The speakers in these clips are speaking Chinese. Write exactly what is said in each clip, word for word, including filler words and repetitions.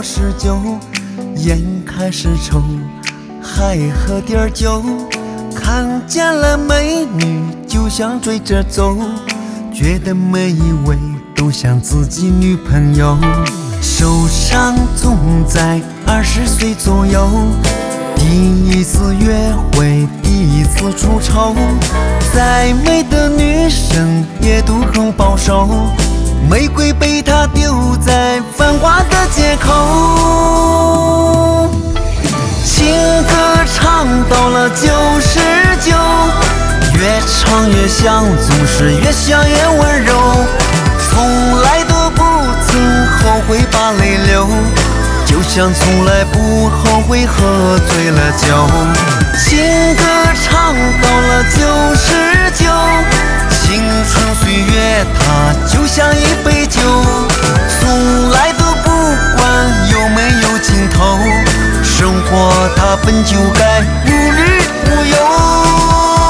多十九，眼开始愁，还喝点酒。看见了美女就想追着走，觉得每一位都像自己女朋友。手上总在二十岁左右，第一次约会，第一次出丑，再美的女生也都很保守。玫瑰被他丢在繁华的街口，情歌唱到了九十九，越唱越香，总是越想越温柔，从来都不曾后悔把泪流，就像从来不后悔喝醉了酒。情歌唱到了九十九，青春岁月它就像一杯酒，从来都不管有没有尽头，生活它本就该无虑无忧。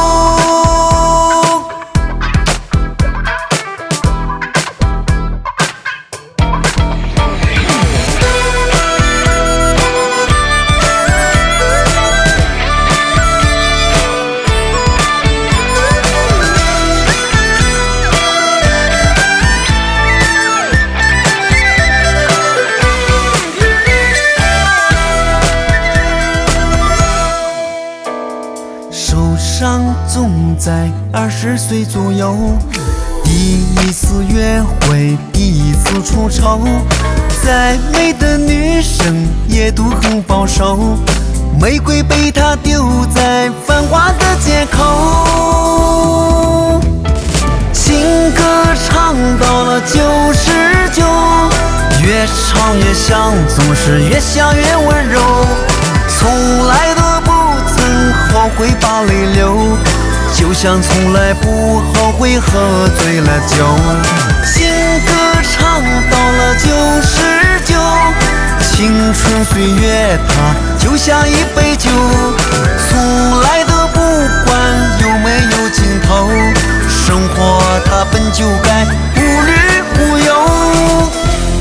手上总在二十岁左右，第一次约会，第一次出丑，再美的女生也都很保守，玫瑰被他丢在繁华的街口。情歌唱到了九十九，越唱越香，总是越想越温柔，从来都不曾后悔把泪流，就像从来不后悔喝醉了酒。情歌唱到了九十九，青春岁月它就像一杯酒，从来都不管有没有尽头，生活它本就该无虑无忧。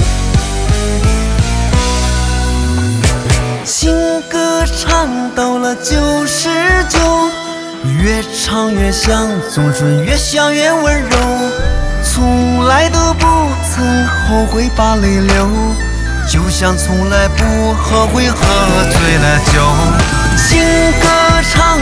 情歌唱到了九十九，越唱越香，总是越想越温柔，从来都不曾后悔把泪流，就像从来不后悔喝醉了酒。情歌唱